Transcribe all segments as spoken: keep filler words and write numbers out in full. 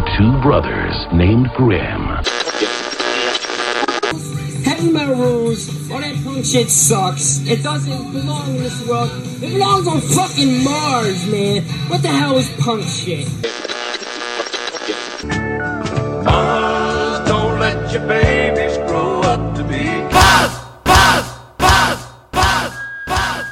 two brothers named Grimm. Heavy metal rules. All that punk shit sucks. It doesn't belong in this world. It belongs on fucking Mars, man. What the hell is punk shit? Mamas, don't let your babies grow up to be Buzz! Buzz! Buzz! Buzz! Buzz!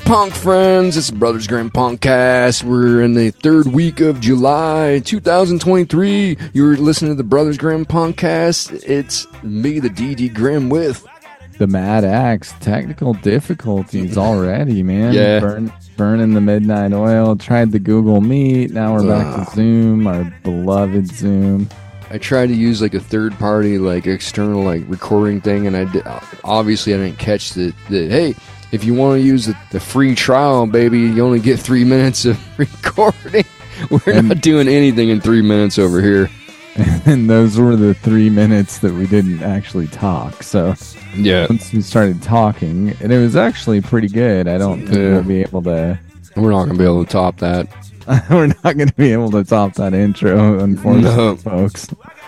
punk friends? It's the Brothers Grimm Punkcast. We're in the third week of July two thousand twenty-three. You're listening to the Brothers Grimm Punkcast. It's me, the D D Grimm, with the Mad Axe. Technical difficulties already, man. Yeah. Burn, burning the midnight oil. Tried the Google Meet. Now we're back Ugh. to Zoom, our beloved Zoom. I tried to use like a third party, like external, like recording thing, and I did, obviously I didn't catch the, the hey, if you want to use the, the free trial, baby, you only get three minutes of recording. We're And- not doing anything in three minutes over here. And those were the three minutes that we didn't actually talk. So Yeah, once we started talking, and it was actually pretty good. I don't think Yeah. we'll be able to. we're not gonna be able to top that. We're not going to be able to top that intro, unfortunately, No. folks.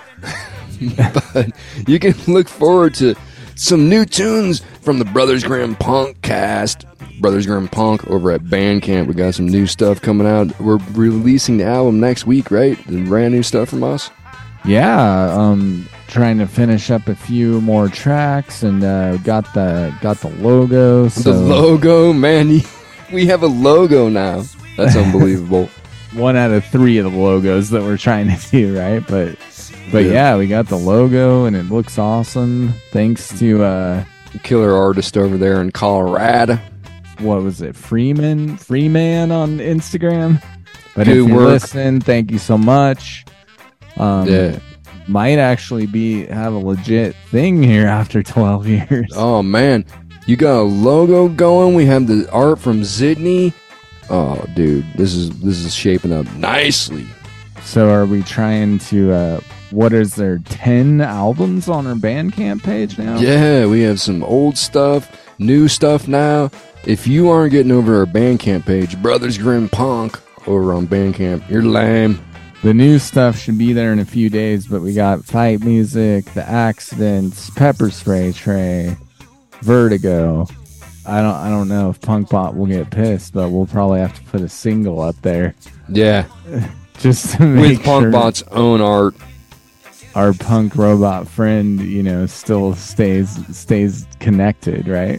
But you can look forward to some new tunes from the Brothers Grimm Punkcast. Brothers Grimm Punk over at Bandcamp. We got some new stuff coming out. We're releasing the album next week, right? The brand new stuff from us. Yeah, um, trying to finish up a few more tracks, and uh, got the got the logo. So The logo, man. We have a logo now. That's unbelievable. one out of three of the logos that we're trying to do, right? But but Yeah. yeah, we got the logo, and it looks awesome. Thanks to uh, Killer artist over there in Colorado. what was it, Freeman Freeman on Instagram. But Good if you work. listen, thank you so much. Um, Yeah. might actually be have a legit thing here after twelve years. Oh, man. You got a logo going. We have the art from Sydney. Oh, dude. This is this is shaping up nicely. So are we trying to, uh, what is there, ten albums on our Bandcamp page now? Yeah, we have some old stuff, new stuff now. If you aren't getting over our Bandcamp page, Brothers Grimm Punk over on Bandcamp, you're lame. The new stuff should be there in a few days, but we got Fight Music, The Accidents, Pepper Spray Tray, Vertigo. I don't I don't know if Punkbot will get pissed, but we'll probably have to put a single up there Yeah, just to make with sure Punkbot's own art. our punk robot friend, you know, still stays stays connected, right?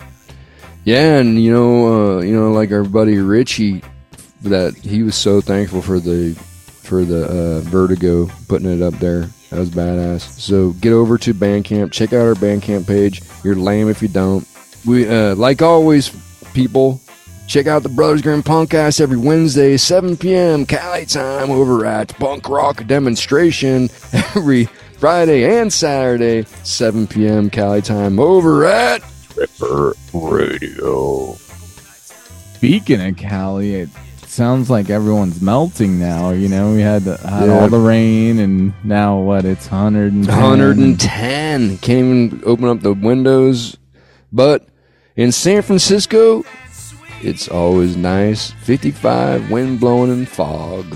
Yeah, and you know, uh, you know, like our buddy Richie, that he was so thankful for the for the uh, Vertigo putting it up there. That was badass. So get over to Bandcamp, check out our Bandcamp page. You're lame if you don't. We uh, like always, people. Check out the Brothers Grimm Punkcast every Wednesday, seven p.m. Cali time over at Punk Rock Demonstration. Every Friday and Saturday, seven p.m. Cali time over at Ripper Radio. Speaking of Cali, it sounds like everyone's melting now. You know, we had, had Yeah. all the rain, and now what? It's one hundred ten. one hundred ten. Can't even open up the windows. But in San Francisco, it's always nice. fifty-five, wind blowing and fog.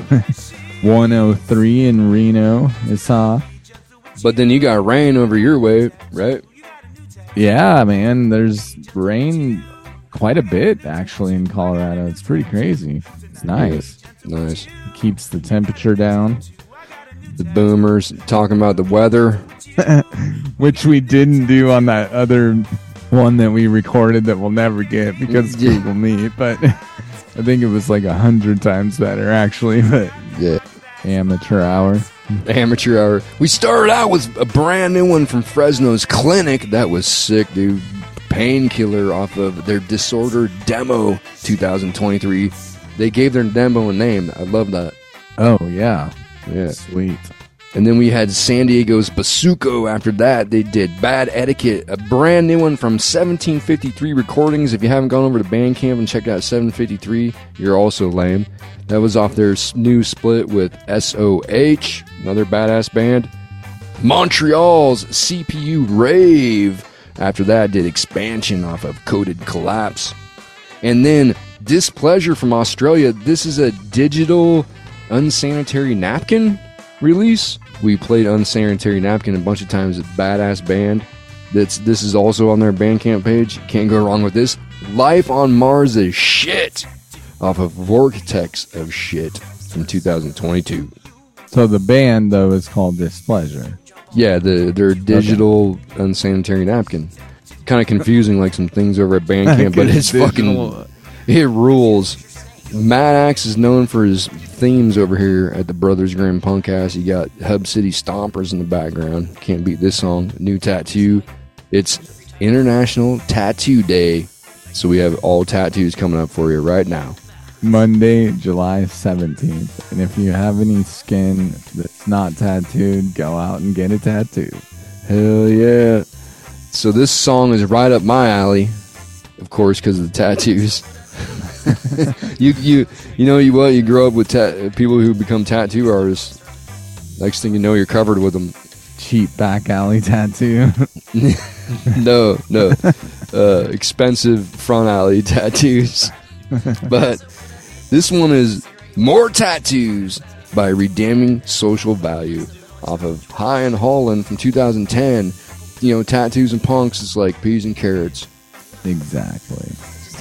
one oh three in Reno. It's hot. But then you got rain over your way, right? Yeah, man. There's rain quite a bit actually in Colorado. It's pretty crazy. It's nice. Nice. Keeps the temperature down, The boomers talking about the weather. which we didn't do on that other one that we recorded that we'll never get because Yeah. Google Meet. But I think it was like a hundred times better actually. But Yeah. amateur hour. Amateur hour. We started out with a brand new one from Fresno's Clinic. That was sick, dude. Painkiller off of their Disorder Demo twenty twenty-three. They gave their demo a name. I love that. Oh yeah, Yeah. sweet. And then we had San Diego's Basuco after that. They did Bad Etiquette, a brand new one from seventeen fifty-three Recordings. If you haven't gone over to Bandcamp and checked out seven fifty-three, you're also lame. That was off their s- new split with S O H, another badass band. Montreal's C P U Rave. After that, did Expansion off of Coded Collapse. And then Displeasure from Australia. This is a digital unsanitary napkin release. We played Unsanitary Napkin a bunch of times at Badass Band. That's This is also on their Bandcamp page. Can't go wrong with this. Life on Mars is shit off of Vortex of Shit from two thousand twenty-two. So the band though is called Displeasure. Yeah, the their digital unsanitary napkin. kind of confusing, like some things over at Bandcamp, but it's fucking, it rules. Mad Axe is known for his themes over here at the Brothers Grimm Punkcast. You got Hub City Stompers in the background. Can't beat this song. New Tattoo. It's International Tattoo Day, so we have all tattoos coming up for you right now. Monday, July seventeenth. And if you have any skin that's not tattooed, go out and get a tattoo. Hell yeah. So this song is right up my alley, of course, because of the tattoos. you you you know you what you grow up with ta- people who become tattoo artists. Next thing you know, you're covered with them. Cheap back alley tattoo. no, no, uh, expensive front alley tattoos. But this one is More Tattoos by Redeeming Social Value off of High and Holland from two thousand ten. You know, tattoos and punks is like peas and carrots. Exactly.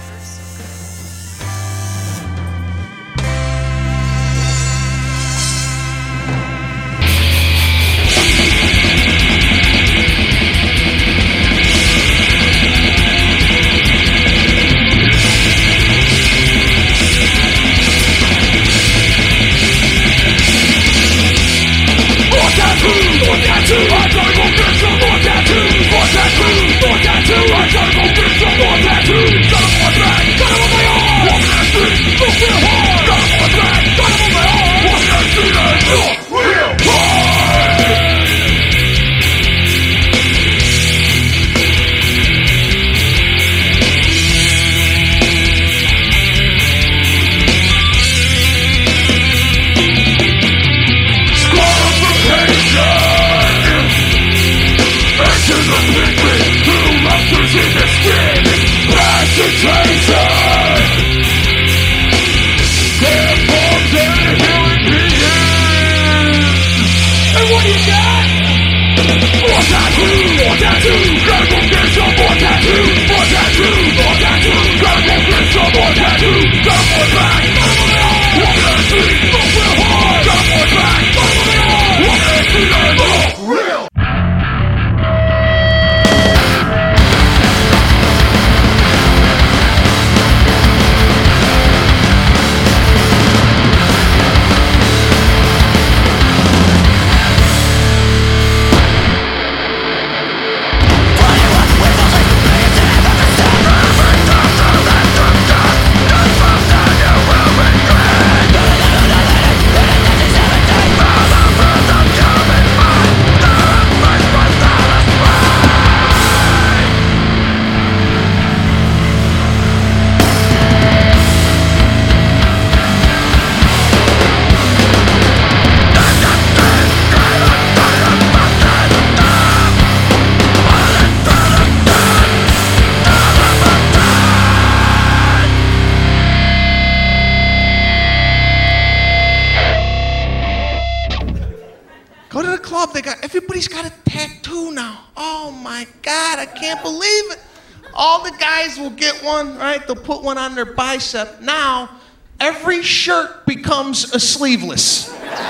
Everybody's got a tattoo now. Oh my God, I can't believe it. All the guys will get one, right? They'll put one on their bicep. Now, every shirt becomes a sleeveless.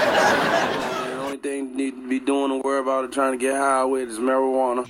The only thing you need to be doing and worry about and trying to get high with is marijuana.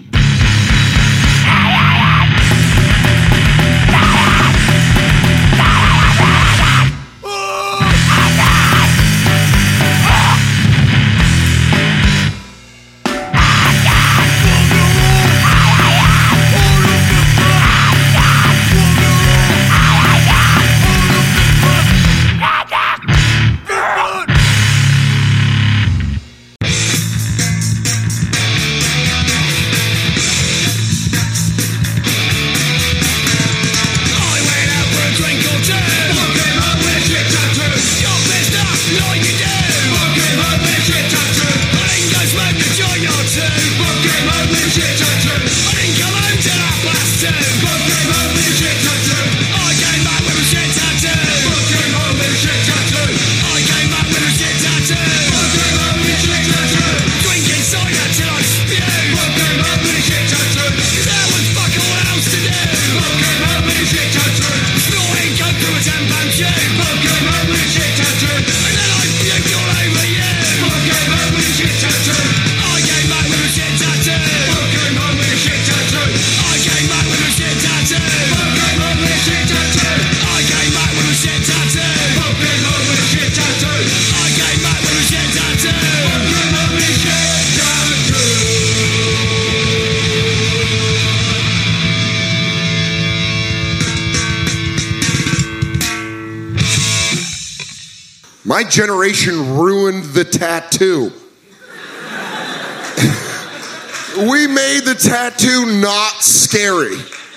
Shit tattoo. I came back with a shit My generation ruined the tattoo. We made the tattoo not scary.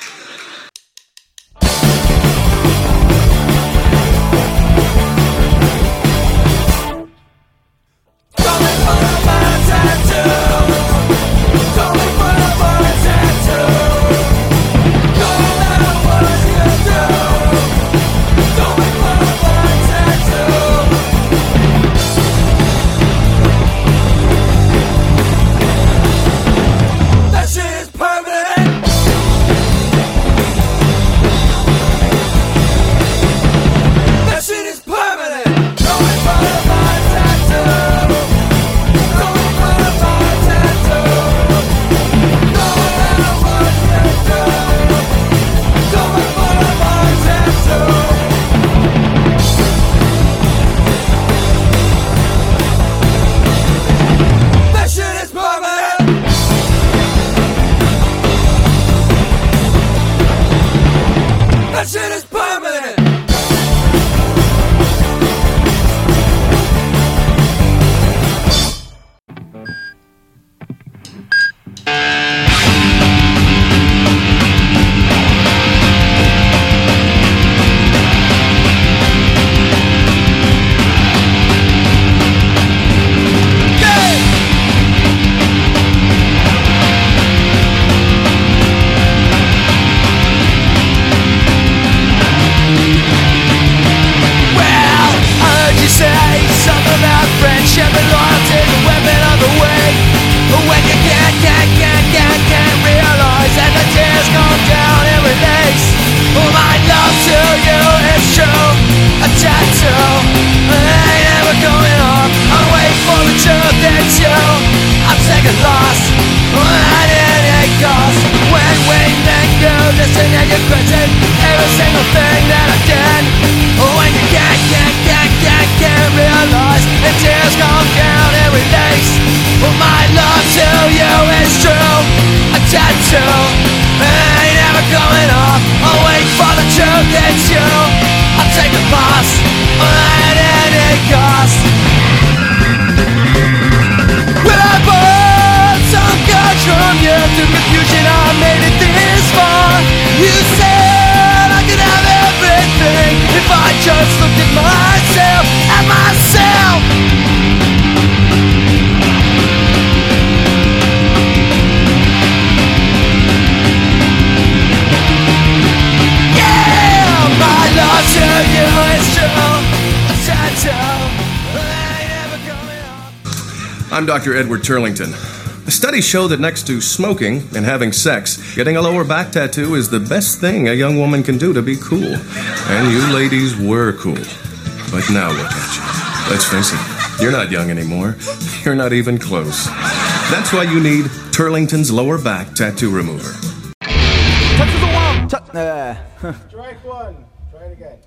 I'm Doctor Edward Turlington. Studies show that next to smoking and having sex, getting a lower back tattoo is the best thing a young woman can do to be cool. And you ladies were cool. But now look at you. Let's face it, you're not young anymore. You're not even close. That's why you need Turlington's lower back tattoo remover. Touch the wall! Touch. Uh. Strike one. Try it again.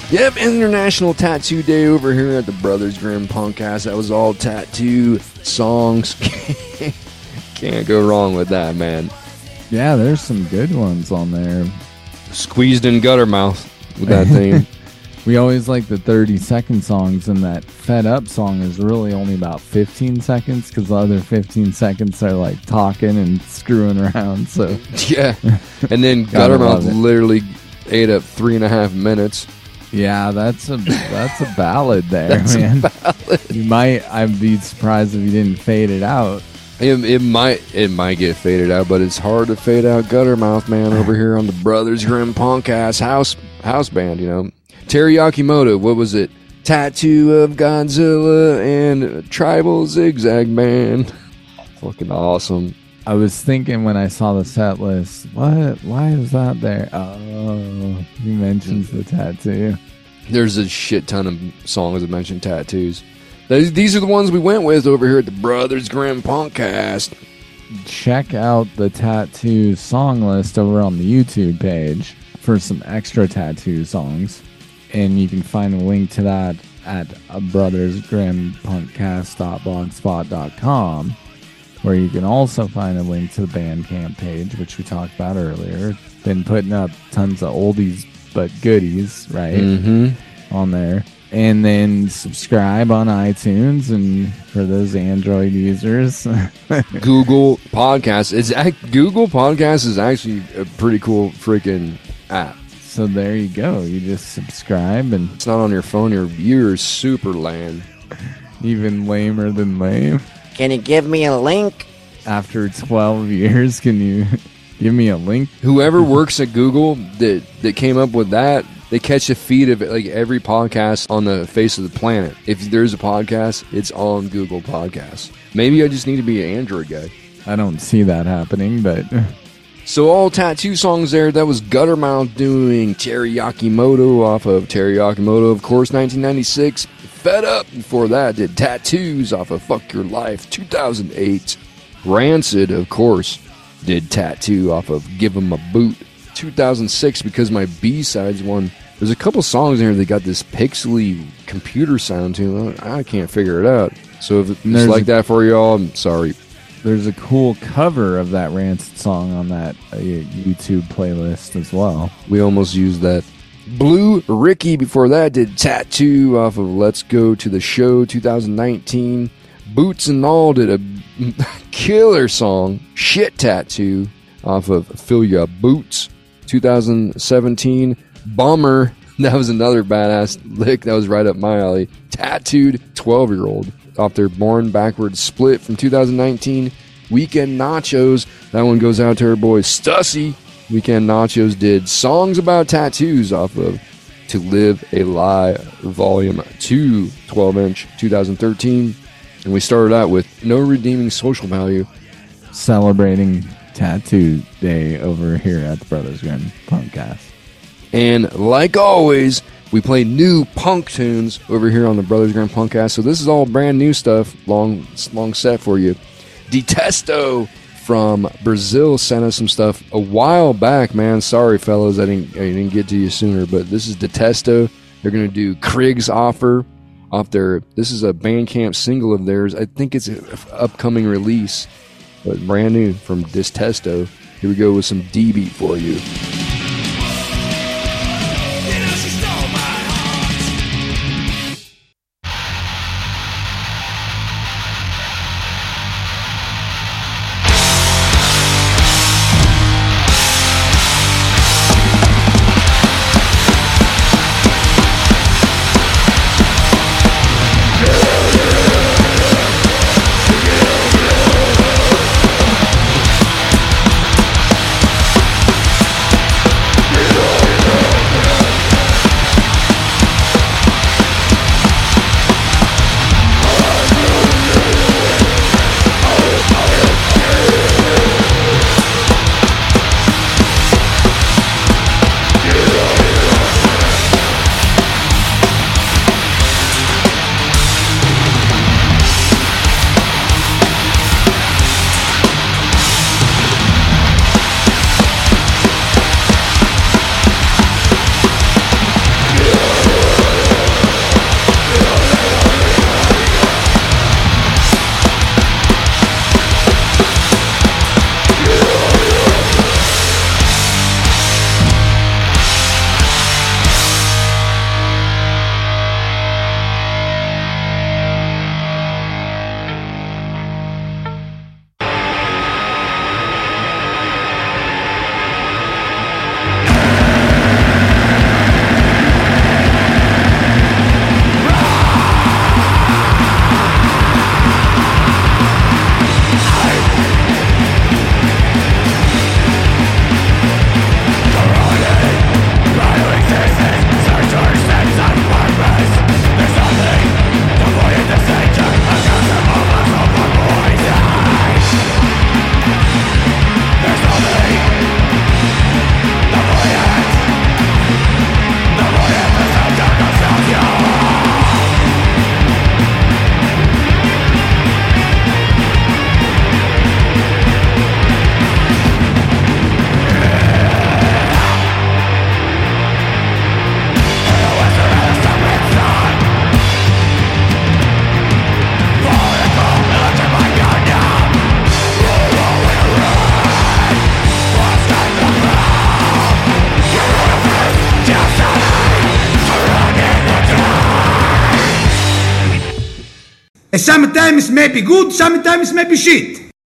Yep, International Tattoo Day over here at the Brothers Grimm Punkcast. That was all tattoo songs. Can't go wrong with that, man. Yeah, there's some good ones on there. Squeezed in Guttermouth with that thing. We always like the thirty second songs, and that Fed Up song is really only about fifteen seconds because the other fifteen seconds are like talking and screwing around. So yeah, and then Guttermouth literally ate up three and a half minutes. Yeah, that's a that's a ballad there, that's man. A ballad. You might. I'd be surprised if you didn't fade it out. It, it might it might get faded out, but it's hard to fade out Guttermouth, man. Over here on the Brothers Grimm Punkcast house house band, you know. Teriyaki Moto, what was it? Tattoo of Godzilla and Tribal Zigzag Man. Fucking awesome. I was thinking when I saw the set list, what? Why is that there? Oh, he mentions the tattoo. There's a shit ton of songs that mention tattoos. These are the ones we went with over here at the Brothers Grimm Punkcast. Check out the tattoo song list over on the YouTube page for some extra tattoo songs. And you can find a link to that at brothers grimm punkcast dot blogspot dot com, where you can also find a link to the Bandcamp page, which we talked about earlier. Been putting up tons of oldies but goodies, right? Mm-hmm. On there. And then subscribe on iTunes, and for those Android users, Google Podcasts. It's Google Podcasts is actually a pretty cool freaking app. So there you go. You just subscribe, and it's not on your phone. Your you're super lame. Even lamer than lame. Can you give me a link? After twelve years, can you give me a link? Whoever works at Google that that came up with that, they catch a feed of it, like every podcast on the face of the planet. If there's a podcast, it's on Google Podcasts. Maybe I just need to be an Android guy. I don't see that happening, but... So all tattoo songs there. That was Guttermouth doing Teriyaki Moto off of Teriyaki Moto, of course, nineteen ninety-six. Fed Up before that did Tattoos off of Fuck Your Life, two thousand eight. Rancid, of course, did Tattoo off of Give 'Em a Boot, two thousand six, because my B-sides one. There's a couple songs in here that got this pixely computer sound to them. I can't figure it out. So if it's like that for y'all, I'm sorry. There's a cool cover of that Rancid song on that uh, YouTube playlist as well. We almost used that. Blue Ricky before that did Tattoo off of Let's Go to the Show two thousand nineteen. Boots and All did a killer song, Shit Tattoo, off of Fill Ya Boots two thousand seventeen. Bummer, that was another badass lick that was right up my alley. Tattooed twelve year old off their Born Backwards split from two thousand nineteen. Weekend Nachos, that one goes out to our boy Stussy. Weekend Nachos did Songs About Tattoos off of To Live a Lie Volume two, twelve inch, two thousand thirteen. And we started out with No Redeeming Social Value, celebrating Tattoo Day over here at the Brothers Grimm Punkcast. And like always, we play new punk tunes over here on the Brothers Grimm Punkcast. So this is all brand new stuff, long long set for you. Detesto from Brazil sent us some stuff a while back, man. Sorry, fellas, I didn't I didn't get to you sooner, but this is Detesto. They're going to do Krieg's Offer off their, this is a Bandcamp single of theirs. I think it's an upcoming release, but brand new from Detesto. Here we go with some D-Beat for you. sometimes may be good, sometimes may be shit.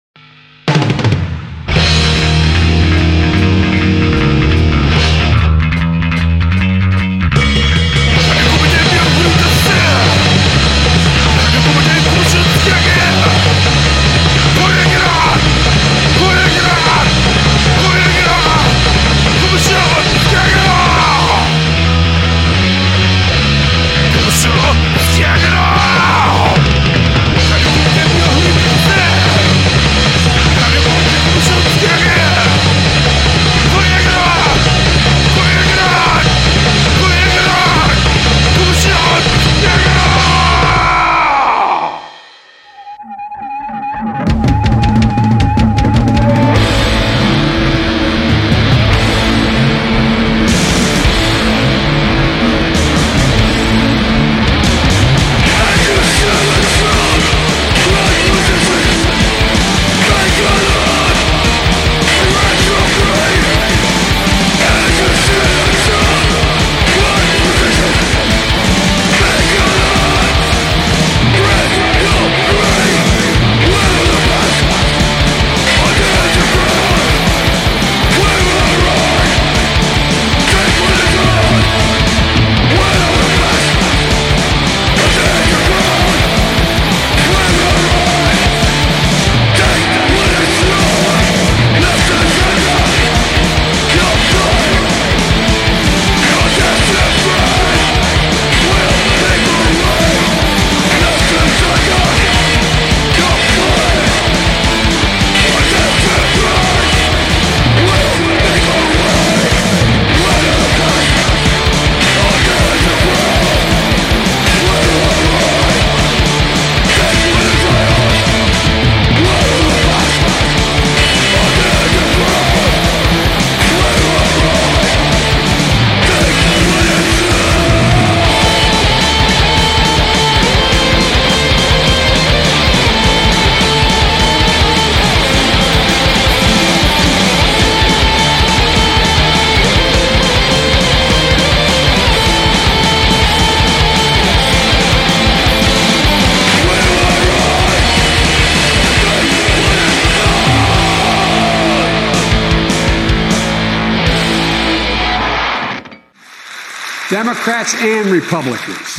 Democrats and Republicans.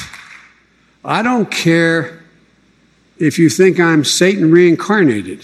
I don't care if you think I'm Satan reincarnated.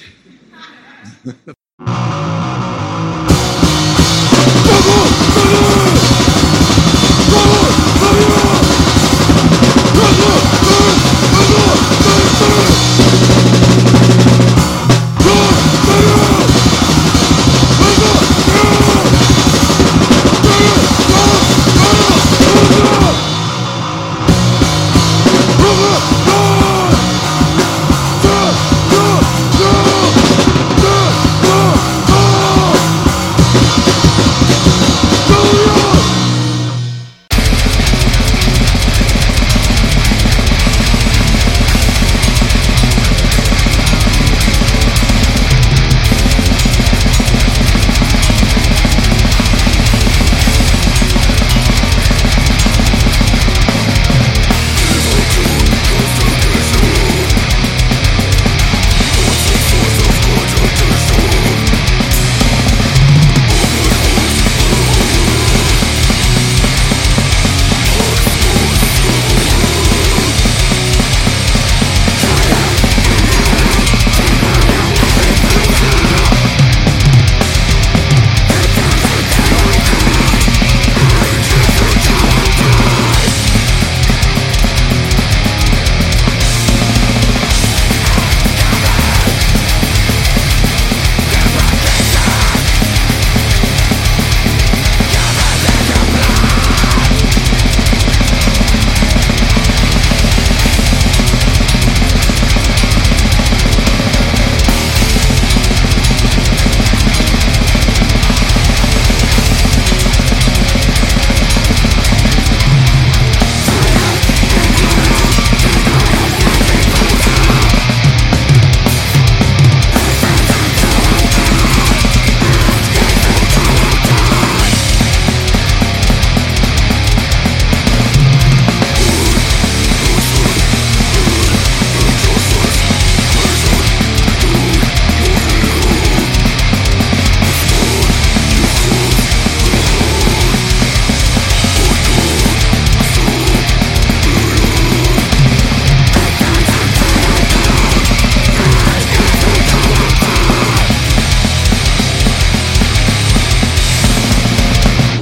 Go!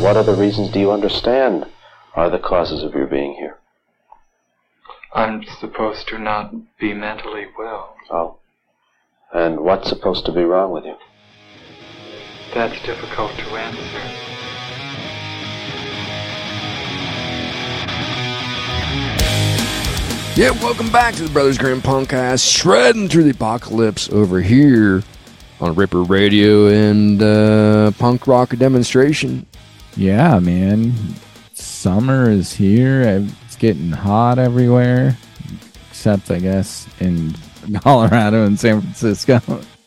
what other reasons do you understand are the causes of your being here? I'm supposed to not be mentally well. Oh. And what's supposed to be wrong with you? That's difficult to answer. Yeah, welcome back to the Brothers Grimm Punkcast, shredding through the apocalypse over here on Ripper Radio and uh, Punk Rock Demonstration. Yeah, man. Summer is here. It's getting hot everywhere, except, I guess, in Colorado and San Francisco.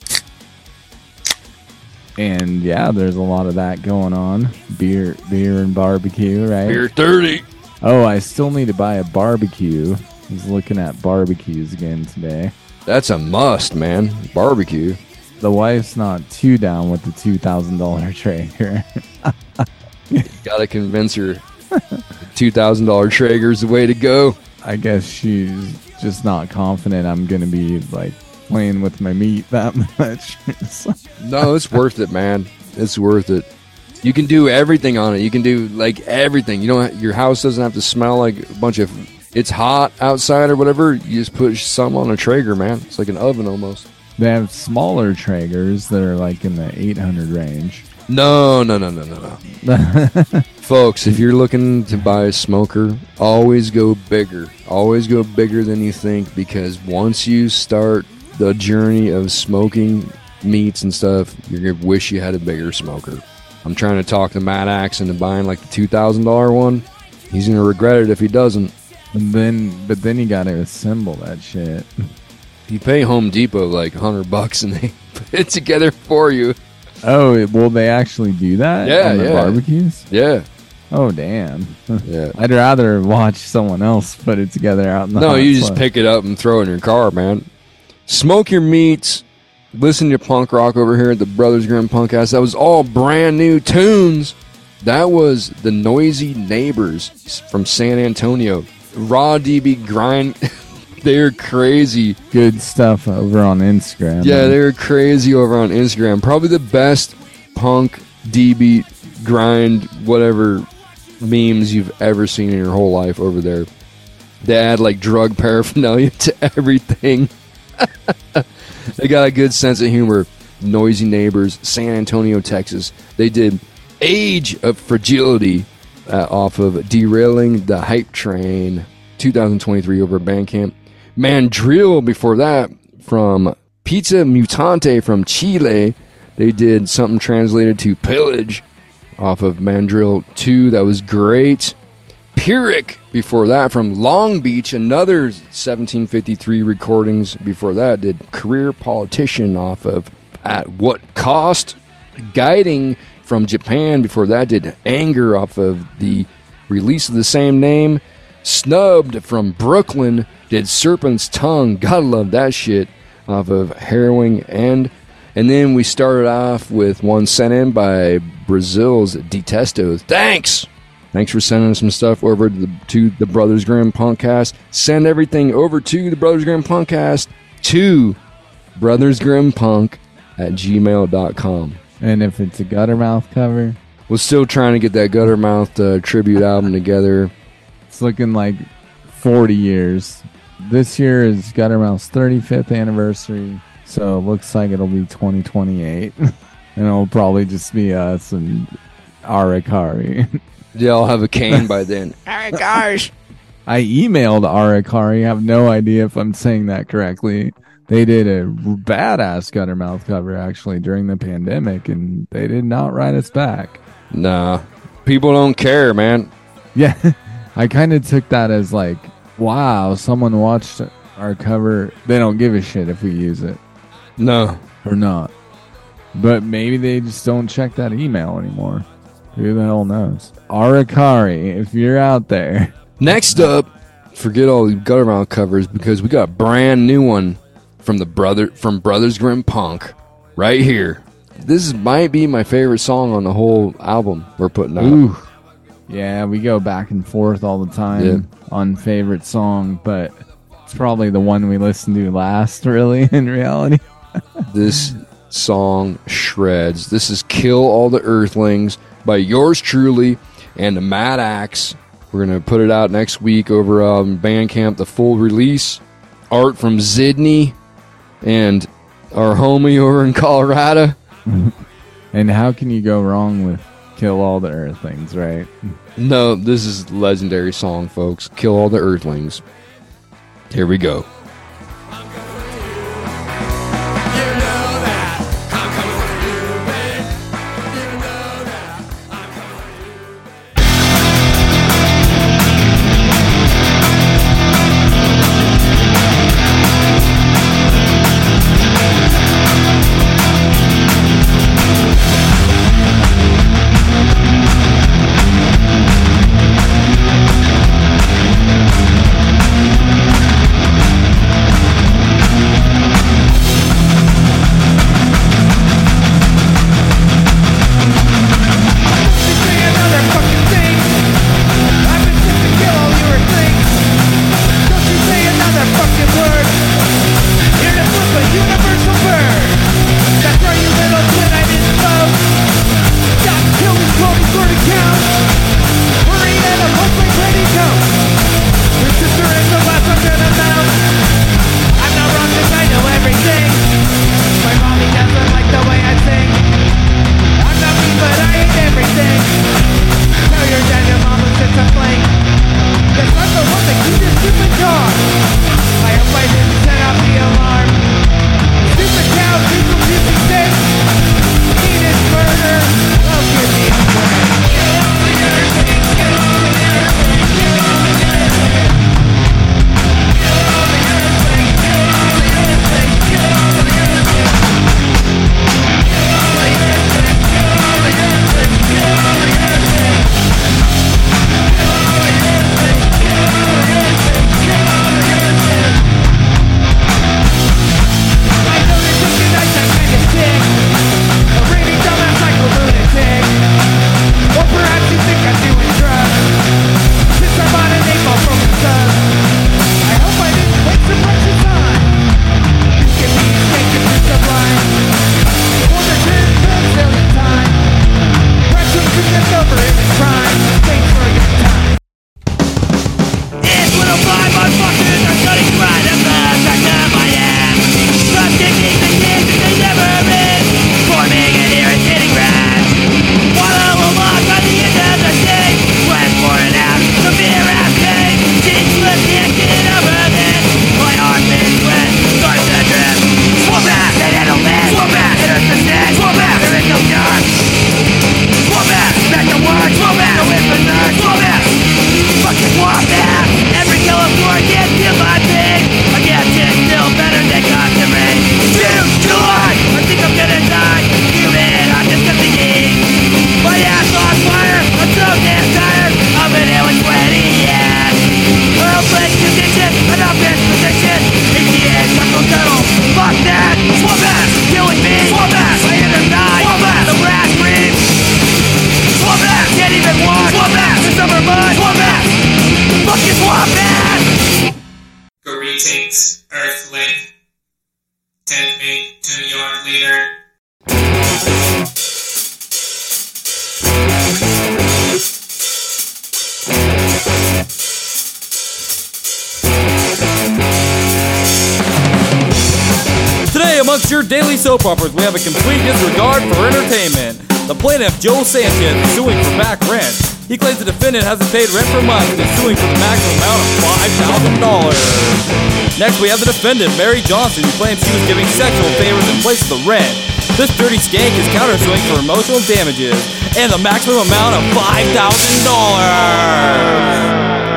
And, yeah, there's a lot of that going on. Beer, beer and barbecue, right? Beer thirty. Oh, I still need to buy a barbecue. I was looking at barbecues again today. That's a must, man. Barbecue. The wife's not too down with the two thousand dollars Traeger. Gotta convince her two thousand dollars Traeger's the way to go. I guess she's just not confident I'm going to be, like, playing with my meat that much. No, it's worth it, man. It's worth it. You can do everything on it. You can do, like, everything. You don't. Your house doesn't have to smell like a bunch of... It's hot outside or whatever. You just put some on a Traeger, man. It's like an oven almost. They have smaller Traegers that are like in the eight hundred range. No, no, no, no, no, no. Folks, if you're looking to buy a smoker, always go bigger. Always go bigger than you think, because once you start the journey of smoking meats and stuff, you're going to wish you had a bigger smoker. I'm trying to talk to Matt Axe into buying like the two thousand dollars one. He's going to regret it if he doesn't. And then, but then you got to assemble that shit. You pay Home Depot like a hundred bucks and they put it together for you. Oh, will they actually do that? Yeah, on the yeah. barbecues? Yeah. Oh, damn. Yeah. I'd rather watch someone else put it together out in the No, hot you just sun. pick it up and throw it in your car, man. Smoke your meats. Listen to punk rock over here at the Brothers Grimm Punkcast. That was all brand new tunes. That was the Noisy Neighbors from San Antonio. Raw D B grind. They're crazy. Good stuff over on Instagram. Yeah, they're crazy over on Instagram. Probably the best punk D B grind whatever memes you've ever seen in your whole life over there. They add like drug paraphernalia to everything. They got a good sense of humor. Noisy Neighbors, San Antonio, Texas. They did Age of Fragility uh, off of Derailing the Hype Train twenty twenty-three over at Bandcamp. Mandrill before that from Pizza Mutante from Chile. They did something translated to Pillage off of Mandrill two. That was great. Pyrrhic before that from Long Beach. Another seventeen fifty-three recordings before that. Did Career Politician off of At What Cost. Guiding from Japan before that. Did Anger off of the release of the same name. Snubbed from Brooklyn did Serpent's Tongue. Gotta love that shit off of Harrowing End. And then we started off with one sent in by Brazil's Detesto. Thanks! Thanks for sending some stuff over to the, to the Brothers Grimm Punkcast. Send everything over to the Brothers Grimm Punkcast to brothersgrimpunk at gmail dot com. And if it's a Guttermouth cover? We're still trying to get that Guttermouth uh, tribute album together. It's looking like forty years. This year is Guttermouth's thirty-fifth anniversary, so it looks like it'll be twenty twenty-eight. And it'll probably just be us and Arakari. They all have a cane by then. Arakari! I emailed Arakari. I have no idea if I'm saying that correctly. They did a badass Guttermouth cover, actually, during the pandemic, and they did not write us back. Nah. People don't care, man. Yeah. I kind of took that as like, wow, someone watched our cover. They don't give a shit if we use it. No. Or not. But maybe they just don't check that email anymore. Who the hell knows? Arakari, if you're out there. Next up, forget all the Guttermouth covers because we got a brand new one from the brother from Brothers Grimm Punk right here. This is, might be my favorite song on the whole album we're putting out. Ooh. Yeah, we go back and forth all the time yeah. on favorite song, but it's probably the one we listen to last, really, in reality. This song shreds. This is Kill All the Earthlings by yours truly and the Mad Axe. We're going to put it out next week over um, Bandcamp, the full release. Art from Zidney and our homie over in Colorado. And how can you go wrong with Kill All the Earthlings, right? No, this is a legendary song, folks. Kill All the Earthlings. Here we go. Greetings, Earthling. Take me to your leader. Today, amongst your daily soap operas, we have a complete disregard for entertainment. The plaintiff, Joe Sanchez, is suing for back rent. He claims the defendant hasn't paid rent for months and is suing for the maximum amount of five thousand dollars. Next, we have the defendant, Mary Johnson, who claims she was giving sexual favors in place of the rent. This dirty skank is countersuing for emotional damages and the maximum amount of five thousand dollars.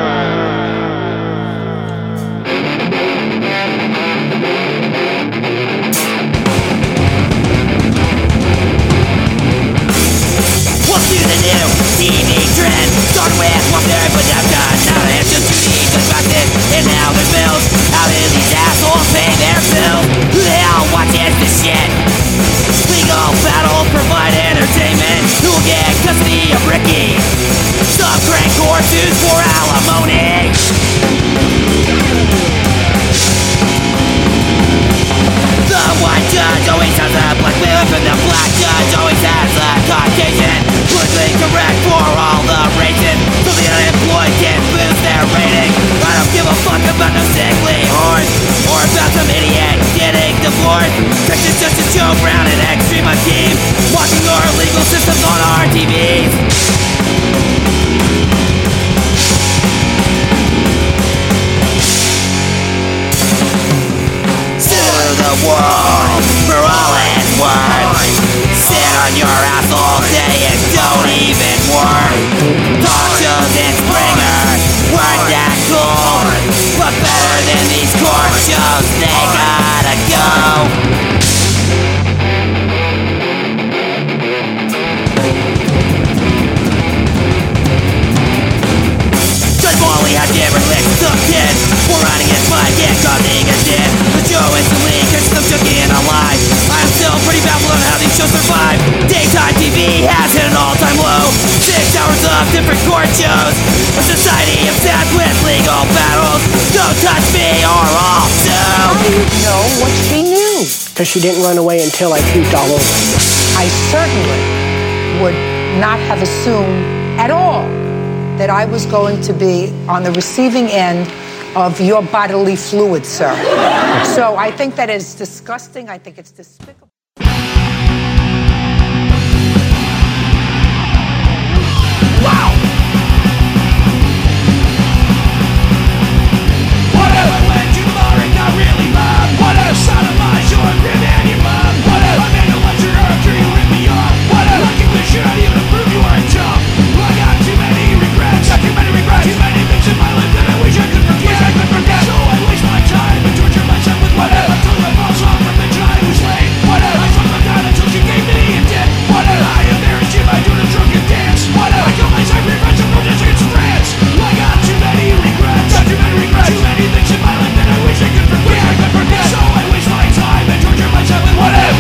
T V trend started with one very but I've done now it's just too deep constructed and now there's bills. How do these assholes pay their bills? Who the hell watches this shit? Legal battle provide entertainment. Who will get custody of Ricky? Some crank horses for alimony. The white judge always has a black whip and the black judge always has a Caucasian. Quickly around an extreme team, watching our legal systems on our T Vs. To the world for all its worth. Sit on your ass all day and don't even work. Talk shows and Springer weren't that cool, but better than these court shows, they gotta go. Judge Molly had different licks tucked in. We're running his mic and causing a dip. The show instantly catches them junkie and alive. I'm still pretty baffled on how these shows survive. Daytime T V has hit an all-time low. Six hours of different court shows. A society obsessed with legal battles. Don't touch me or I'll sue. How do you know what she knew? Because she didn't run away until I puked all over. I certainly would not have assumed at all that I was going to be on the receiving end of your bodily fluids, sir. So I think that is disgusting. I think it's despicable. Wow! What if I went to the bar and got really mad? What if sodomized your rib and your mom? What if I made a lecture after you ripped me off? What if I kicked the shit out of you to prove you weren't tough? I got too many regrets, got too many regrets, too many things in my life that I wish I could forget. Wish I could forget. So I waste my time and torture myself with what if I told my boss off from the guy who's late. What if I told my dad until she gave me a dick? What if I embarrassed you by doing a drunken dance? What if I killed myself revenge and protest against France? I got too many regrets, got too many regrets, too many things in my life that I wish I could forget. Wish I could forget. So I waste my time and torture myself with what if.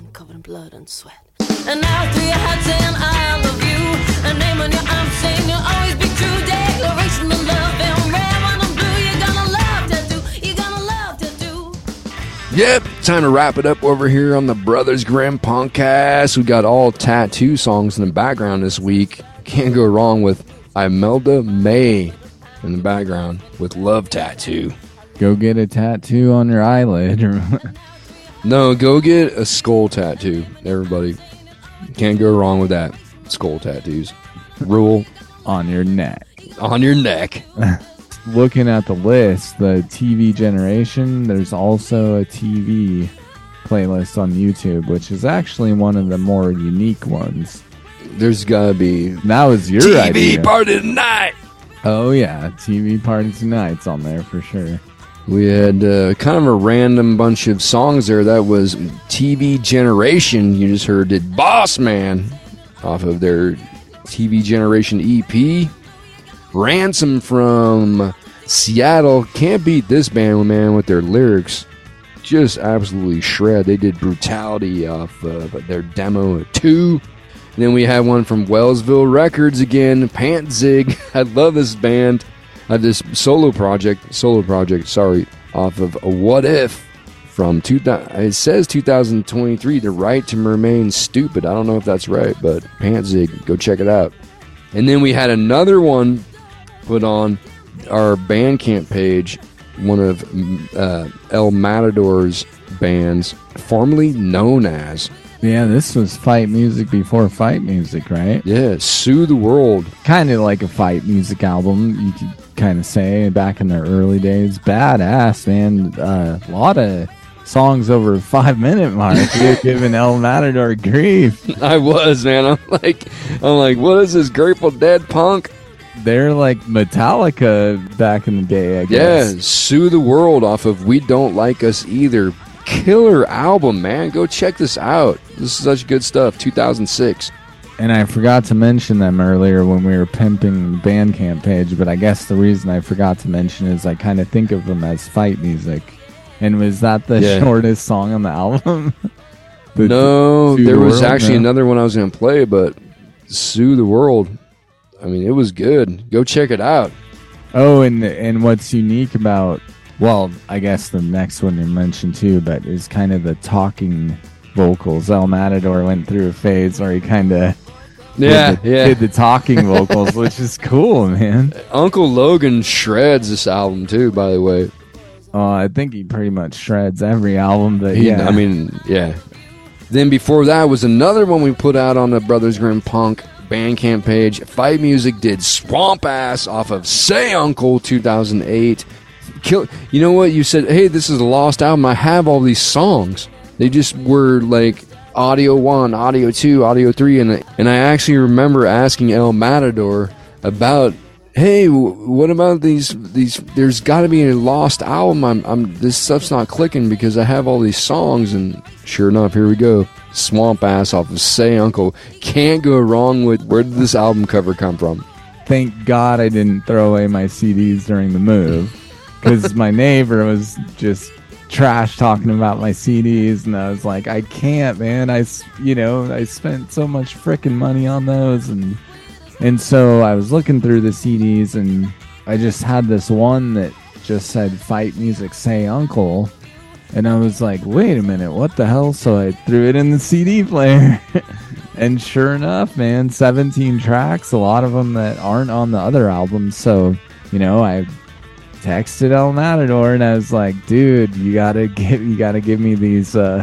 covered in blood and sweat. And now through your head saying I love you, and name on your arm saying you'll always be true. Declaration of love and red, white and blue. You're gonna love tattoo. You're gonna love tattoo. Yep, time to wrap it up over here on the Brothers Grimm Punkcast. We got all tattoo songs in the background this week. Can't go wrong with Imelda May in the background with Love Tattoo. Go get a tattoo on your eyelid. No, go get a skull tattoo, everybody. Can't go wrong with that. Skull tattoos. Rule. On your neck. On your neck. Looking at the list, the T V generation, there's also a T V playlist on YouTube, which is actually one of the more unique ones. There's gotta be. That was your T V idea. T V Party Tonight. Oh yeah, T V Party Tonight's on there for sure. We had uh, kind of a random bunch of songs there. That was T V Generation. You just heard did Boss Man off of their T V Generation E P. Ransom from Seattle. Can't beat this band, man, with their lyrics. Just absolutely shred. They did Brutality off uh, their demo two. And then we had one from Wellsville Records again, Pantzig. I love this band. Uh, this solo project, solo project, sorry, off of a What If from two thousand. It says two thousand twenty-three. The Right to Remain Stupid. I don't know if that's right, but Pantzig, go check it out. And then we had another one put on our Bandcamp page. One of uh, El Matador's bands, formerly known as. Yeah, this was fight music before fight music, right? Yeah, Sue the World. Kind of like a fight music album, you could kind of say, back in their early days. Badass, man. Uh, a lot of songs over a five minute mark. You're giving El Matador grief. I was, man. I'm like, I'm like, what is this Grateful Dead punk? They're like Metallica back in the day, I guess. Yeah, Sue the World off of We Don't Like Us Either. Killer album, man. Go check this out. This is such good stuff. two thousand six. And I forgot to mention them earlier when we were pimping the Bandcamp page, but I guess the reason I forgot to mention is I kind of think of them as fight music. And was that the Yeah. shortest song on the album? The No, Sue there the was World? actually No. another one I was going to play, but Sue the World. I mean, it was good. Go check it out. Oh, and and what's unique about, well, I guess the next one you mentioned too, but is kind of the talking vocals. El Matador went through a phase where he kind of Yeah, did the, yeah. did the talking vocals, which is cool, man. Uncle Logan shreds this album too, by the way. Oh, I think he pretty much shreds every album, but He- yeah. I mean, yeah. Then before that was another one we put out on the Brothers Grimm Punk Bandcamp page. Fight Music did Swamp Ass off of Say Uncle two thousand eight. Kill, you know what? You said, hey, this is a lost album. I have all these songs. They just were like audio one, audio two, audio three. And, and I actually remember asking El Matador about, hey, w- what about these? These? There's got to be a lost album. I'm, I'm. This stuff's not clicking because I have all these songs. And sure enough, here we go. Swamp Ass off of Say Uncle. Can't go wrong with. Where did this album cover come from? Thank God I didn't throw away my C Ds during the move, because my neighbor was just trash talking about my C Ds, and I was like, I can't, man. I, s- you know, I spent so much freaking money on those, and and so I was looking through the C Ds, and I just had this one that just said Fight Music Say Uncle, and I was like, wait a minute, what the hell? So I threw it in the C D player. And sure enough, man, seventeen tracks, a lot of them that aren't on the other albums. So, you know, I texted El Matador and I was like, dude, you gotta give, you gotta give me these uh,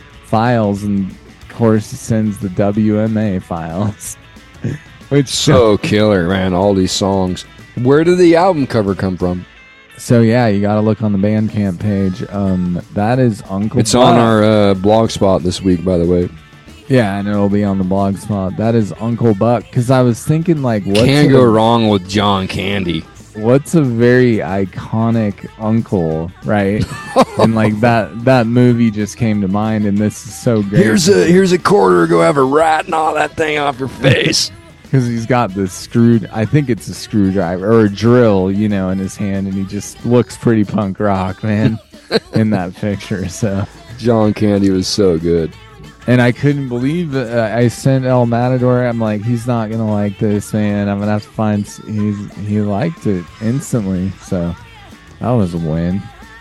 files. And of course, he sends the W M A files. Which So killer, man. All these songs. Where did the album cover come from? So yeah, you gotta look on the Bandcamp page. Um, that is Uncle. It's Buck. on our uh, blog spot this week, by the way. Yeah, and it'll be on the blog spot. That is Uncle Buck. Because I was thinking, like, what's Can't a- go wrong with John Candy. What's a very iconic uncle, right? And like that that movie just came to mind, and this is so great. Here's a here's a quarter. Go have a rat and all that thing off your face. Because he's got this screw, I think it's a screwdriver or a drill, you know, in his hand, and he just looks pretty punk rock, man, in that picture. So John Candy was so good. And I couldn't believe it. Uh, I sent El Matador. I'm like, he's not gonna like this, man. I'm gonna have to find. s- He's he liked it instantly, so that was a win.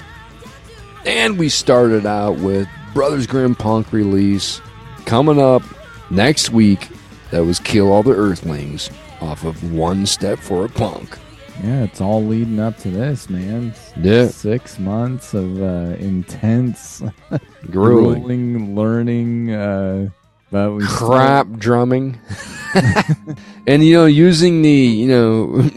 And we started out with Brothers Grimm Punk release coming up next week. That was Kill All the Earthlings off of One Step for a Punk. Yeah, it's all leading up to this, man. Yeah. Six months of uh, intense, Grueling. grueling learning. Uh, but we Crap drumming. And, you know, using the, you know,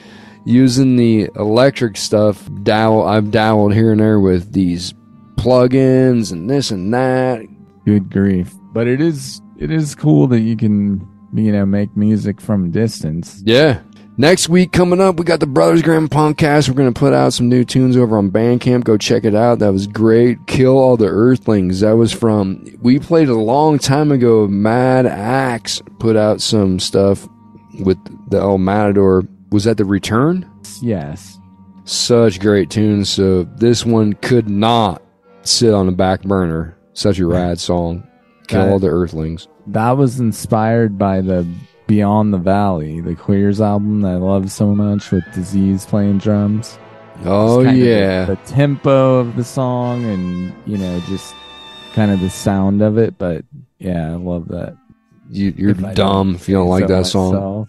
using the electric stuff, dabble, I've dabbled here and there with these plugins and this and that. Good grief! But it is it is cool that you can, you know, make music from a distance. Yeah. Next week coming up, we got the Brothers Grimm Punkcast. We're going to put out some new tunes over on Bandcamp. Go check it out. That was great. Kill All the Earthlings. That was from, we played a long time ago. Mad Axe put out some stuff with the El Matador. Was that The Return? Yes. Such great tunes. So this one could not sit on the back burner. Such a rad song. Kill That- All the Earthlings. That was inspired by the Beyond the Valley, the Queers album that I love so much, with Disease playing drums. Oh, Just kind of yeah. the, the tempo of the song, and you know, just kind of the sound of it. But yeah, I love that. You, you're If I dumb don't if you don't like say that so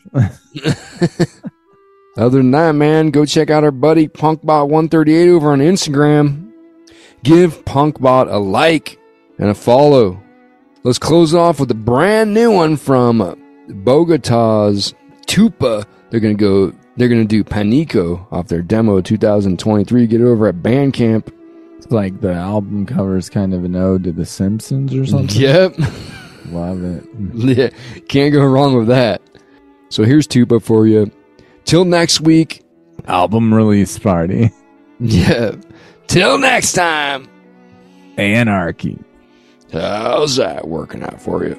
song. Other than that, man, go check out our buddy Punkbot one thirty-eight over on Instagram. Give Punkbot a like and a follow. Let's close it off with a brand new one from Bogota's Tupa. They're gonna go. They're gonna do Panico off their demo two thousand twenty-three. Get it over at Bandcamp. It's like the album cover is kind of an ode to The Simpsons or something. Yep. Love it. Yeah, can't go wrong with that. So here's Tupa for you. Till next week. Album release party. Yeah. Till next time. Anarchy. How's that working out for you?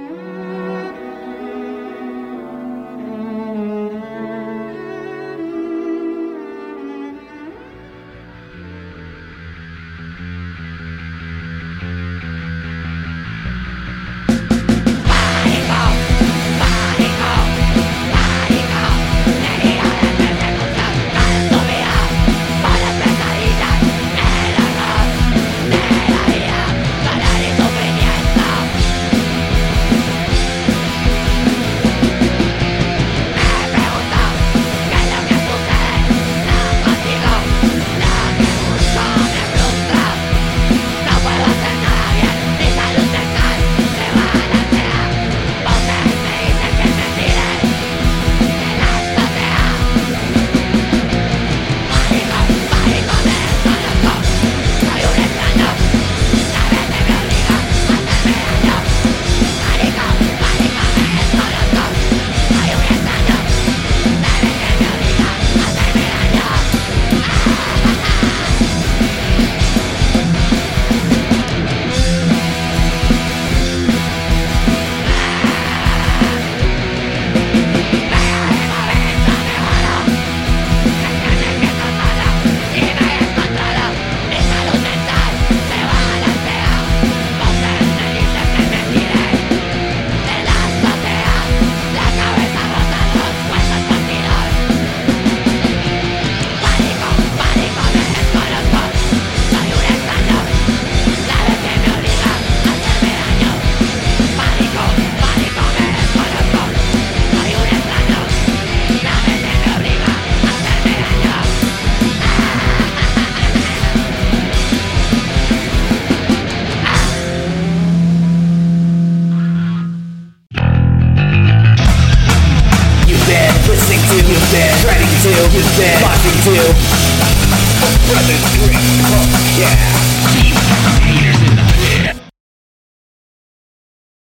to, you've been watching to Brothers Grimm, oh, yeah.